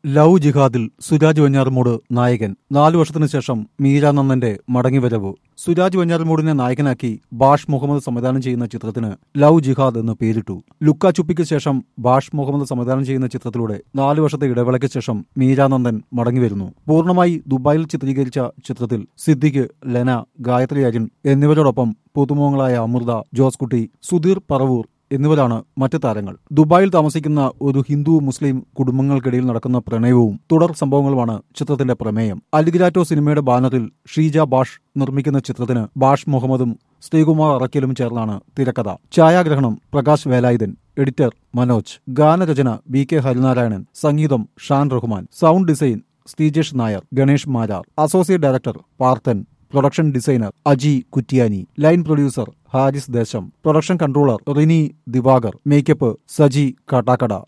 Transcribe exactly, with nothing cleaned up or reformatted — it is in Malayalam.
ലവ് ജിഹാദിൽ സുരാജ് വെഞ്ഞാറമൂട് നായകൻ. നാലു വർഷത്തിനു ശേഷം മീരാനന്ദന്റെ മടങ്ങിവരവ്. സുരാജ് വെഞ്ഞാറമൂടിനെ നായകനാക്കി ബാഷ് മുഹമ്മദ് സംവിധാനം ചെയ്യുന്ന ചിത്രത്തിന് ലവ് ജിഹാദ് എന്ന് പേരിട്ടു. ലുക്ക ചുപ്പിക്ക് ശേഷം ബാഷ് മുഹമ്മദ് സംവിധാനം ചെയ്യുന്ന ചിത്രത്തിലൂടെ നാലു വർഷത്തെ ഇടവേളയ്ക്ക് ശേഷം മീരാനന്ദൻ മടങ്ങിവരുന്നു. പൂർണ്ണമായി ദുബായിൽ ചിത്രീകരിച്ച ചിത്രത്തിൽ സിദ്ദിഖ്, ലെന, ഗായത്രി അരുൺ എന്നിവരോടൊപ്പം പുതുമുഖങ്ങളായ അമൃത, ജോസ് കുട്ടി, സുധീർ പറവൂർ എന്നിവരാണ് മറ്റ് താരങ്ങൾ. ദുബായിൽ താമസിക്കുന്ന ഒരു ഹിന്ദു മുസ്ലിം കുടുംബങ്ങൾക്കിടയിൽ നടക്കുന്ന പ്രണയവും തുടർ സംഭവങ്ങളുമാണ് ചിത്രത്തിന്റെ പ്രമേയം. അൽഗ്രാറ്റോ സിനിമയുടെ ബാനറിൽ ഷീജ ബാഷ് നിർമ്മിക്കുന്ന ചിത്രത്തിന് ബാഷ് മുഹമ്മദും ശ്രീകുമാർ അറക്കലും ചേർന്നാണ് തിരക്കഥ. ഛായാഗ്രഹണം പ്രകാശ് വേലായുധൻ, എഡിറ്റർ മനോജ്, ഗാനരചന ബി കെ ഹരിനാരായണൻ, സംഗീതം Shaan Rahman, sound design Sreejesh Nair, Ganesh Marar, associate director Parthan, production designer Aji Kuttiyani, line producer Haris Desam, production controller Rini Divakar, makeup Saji Kattakada.